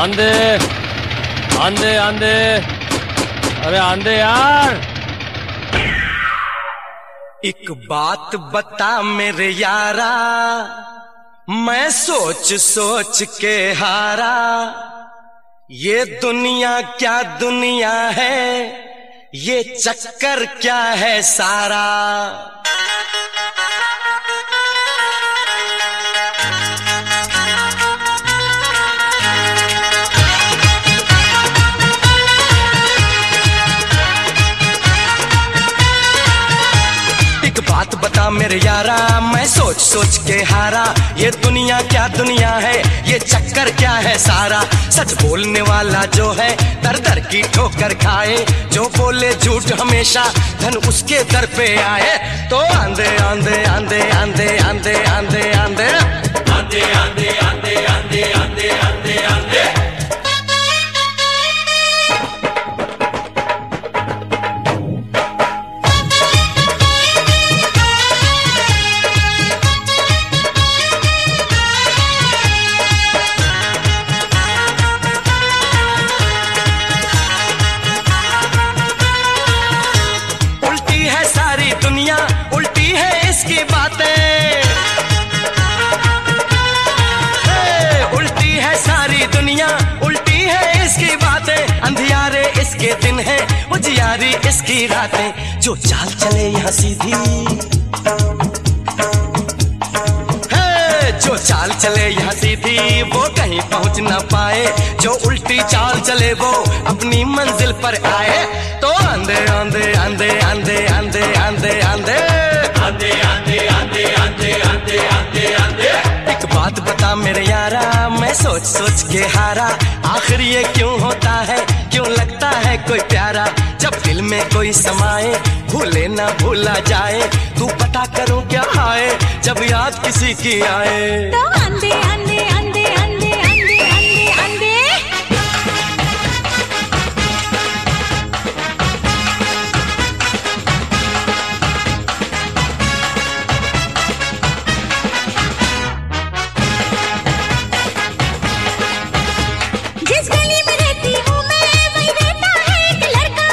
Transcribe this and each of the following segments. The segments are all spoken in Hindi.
आंधे आंधे आंधे, अरे आंधे यार। एक बात बता मेरे यारा, मैं सोच सोच के हारा, ये दुनिया क्या दुनिया है, ये चक्कर क्या है सारा। बात बता मेरे यारा, मैं सोच सोच के हारा, ये दुनिया क्या दुनिया है, ये चक्कर क्या है सारा। सच बोलने वाला जो है दर दर की ठोकर खाए, जो बोले झूठ हमेशा धन उसके दर पे आए। तो आंधे आंधे आंधे आंधे आंधे आंधे आंधे आंधे आंधे आंधे आंधे आंधे आंधे आंधे। उल्टी है इसकी बातें, उल्टी है सारी दुनिया, उल्टी है इसकी बातें। अंधियारे इसके दिन है, उजियारी इसकी रातें। जो चाल चले यहाँ सीधी, जो चाल चले यहाँ सीधी, वो कहीं पहुँच ना पाए। जो उल्टी चाल चले वो अपनी मंजिल पर आए। तो आंधे आंधे आंधे आंधे आंधे आंधे आंधे आंधे आंधे आंधे आंधे आंधे आंधे आंधे। एक बात बता मेरे यारा, मैं सोच सोच के हारा, आखिर ये क्यों होता है, क्यों लगता है कोई प्यारा। जब दिल में कोई समाए, भूले ना भूला जाए। तू पता करूं क्या आए, जब याद किसी की आए। तो आंधे आंधे आंधे आंधे आंधे आंधे आंधे। जिस गली में रहती हूँ मैं, वही रहता है एक लड़का।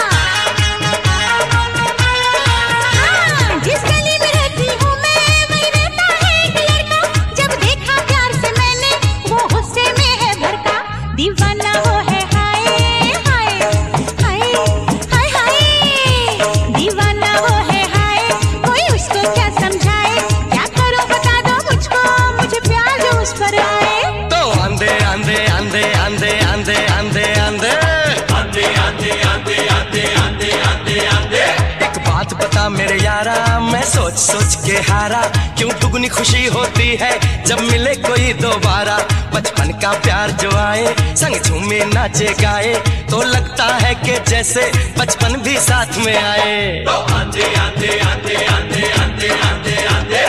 हाँ, जिस गली में रहती हूँ मैं, वही रहता है एक लड़का। जब देखा प्यार से मैंने, वो गुस्से में है भड़का। दीवाना वो है हाय हाय हाय हाय हाय, दीवाना वो है हाय, कोई उसको क्या समझाए। क्या करूँ बता दो मुझको, मुझे प्यार जो उस पर आए। तो आंधे आंधे आंधे आंधे आंधे आंधे आंधे आंधे आंधे आंधे आंधे आंधे आंधे आंधे। एक बात बता मेरे यारा, मैं सोच सोच के हारा, क्यों दुगनी खुशी होती है जब मिले कोई दोबारा। बचपन का प्यार जो आए, संग झूमे नाचे गाए, तो लगता है कि जैसे बचपन भी साथ में आए। तो आंधे आंधे आंधे आंधे आंधे आंधे आंधे।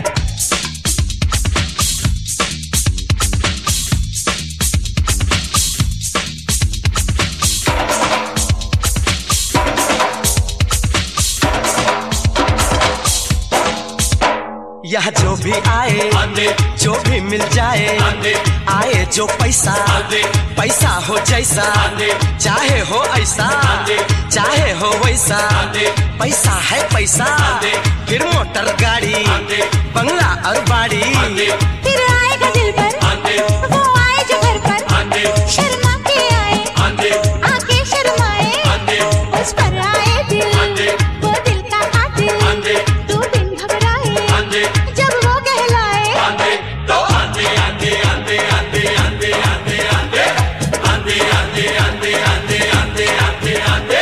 यहाँ जो भी आए, जो भी मिल जाए, आए जो पैसा, पैसा हो जैसा, चाहे हो ऐसा, चाहे हो वैसा। पैसा है पैसा, फिर मोटर गाड़ी, बंगला और बाड़ी। फिर आएगा दिल पर, वो आए जो घर पर। शर्मा के आए, आके शर्माए, उस पर आए दिल, वो दिल का कातिल। दो दिन घबराए, जब वो कहलाए। तो आंधे आंधे आंधे आंधे आंधे आंधे आंधे आंधे आंधे आंधे आंधे आंधे आंधे आंधे।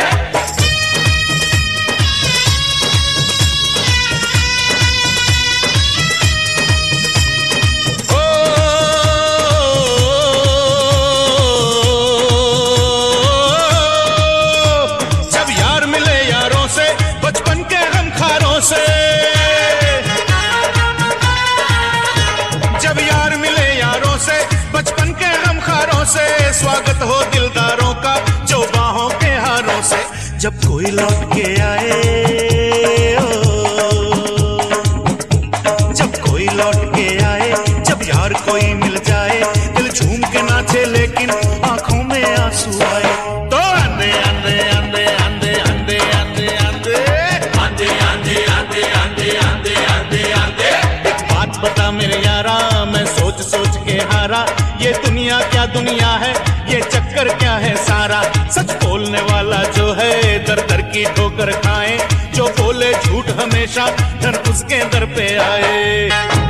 जब यार मिले यारों से, बचपन के गमखारों से। जब यार मिले यारों से, बचपन के गमखारों से। स्वागत हो दिलदारों का जो बाहों के हारों से। जब कोई लौट के आए, जब कोई लौट के आए, जब यार कोई मिल जाए, दिल झूम के नाचे लेकिन मेरे यारा, मैं सोच सोच के हारा। ये दुनिया क्या दुनिया है, ये चक्कर क्या है सारा। सच बोलने वाला जो है दर दर की ठोकर खाए, जो बोले झूठ हमेशा धन उसके दर पे आए।